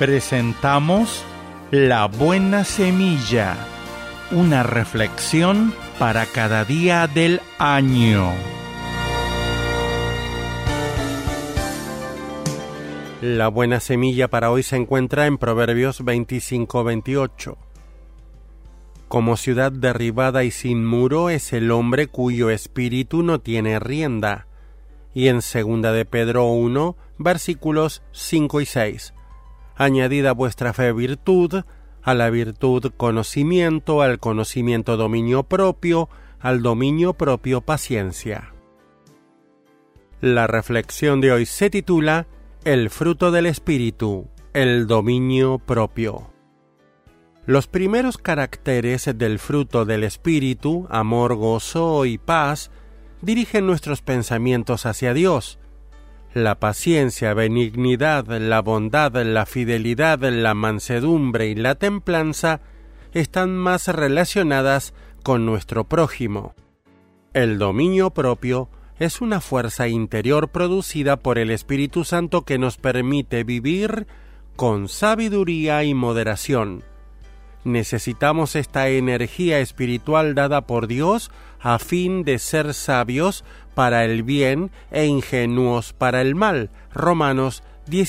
Presentamos La Buena Semilla, una reflexión para cada día del año. La buena semilla para hoy se encuentra en Proverbios 25-28. Como ciudad derribada y sin muro es el hombre cuyo espíritu no tiene rienda. Y en 2 de Pedro 1, versículos 5 y 6. Añadid a vuestra fe virtud, a la virtud conocimiento, al conocimiento dominio propio, al dominio propio paciencia. La reflexión de hoy se titula El fruto del espíritu, el dominio propio. Los primeros caracteres del fruto del espíritu, amor, gozo y paz, dirigen nuestros pensamientos hacia Dios. La paciencia, benignidad, la bondad, la fidelidad, la mansedumbre y la templanza están más relacionadas con nuestro prójimo. El dominio propio es una fuerza interior producida por el Espíritu Santo que nos permite vivir con sabiduría y moderación. Necesitamos esta energía espiritual dada por Dios a fin de ser sabios para el bien e ingenuos para el mal. Romanos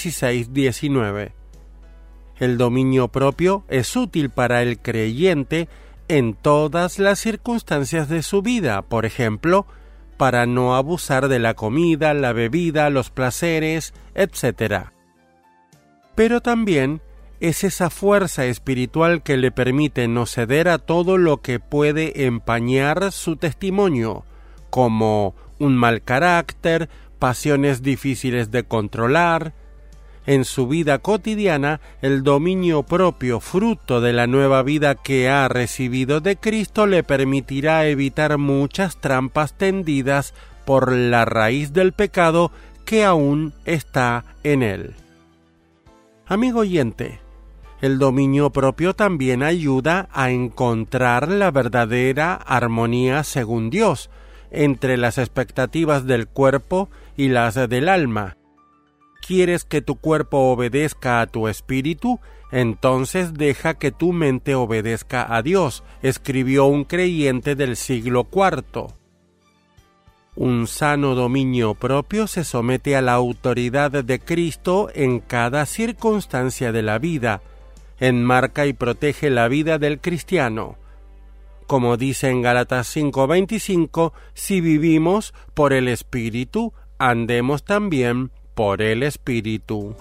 16-19. El dominio propio es útil para el creyente en todas las circunstancias de su vida, por ejemplo, para no abusar de la comida, la bebida, los placeres, etc. Pero también es esa fuerza espiritual que le permite no ceder a todo lo que puede empañar su testimonio, como un mal carácter, pasiones difíciles de controlar. En su vida cotidiana, el dominio propio, fruto de la nueva vida que ha recibido de Cristo, le permitirá evitar muchas trampas tendidas por la raíz del pecado que aún está en él. Amigo oyente, el dominio propio también ayuda a encontrar la verdadera armonía según Dios entre las expectativas del cuerpo y las del alma. ¿Quieres que tu cuerpo obedezca a tu espíritu? Entonces deja que tu mente obedezca a Dios, escribió un creyente del siglo IV. Un sano dominio propio se somete a la autoridad de Cristo en cada circunstancia de la vida, enmarca y protege la vida del cristiano. Como dice en Gálatas 5:25, si vivimos por el Espíritu, andemos también por el Espíritu.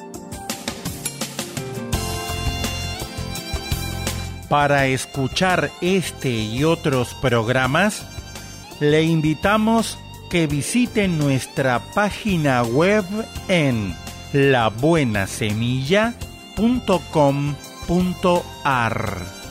Para escuchar este y otros programas, le invitamos que visite nuestra página web en labuenasemilla.com.ar.